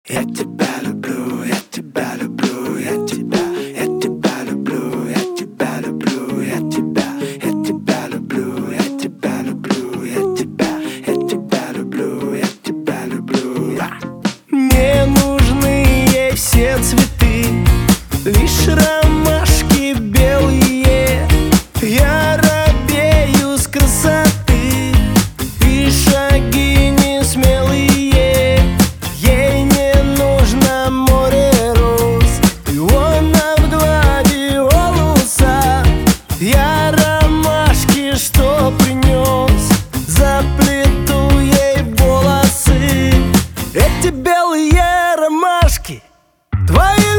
Я тебя люблю, я тебя люблю, я тебя люблю, я тебя люблю, я тебя люблю, я тебя люблю, я тебя люблю, я тебя люблю. Не нужны ей все цветы, лишь ромашки белые. Я робею с красоты, и шаги не смелые. Ей не нужно море роз, пиона в гладиолуса. Я ромашки, что принес, заплету ей волосы. Эти белые ромашки, твои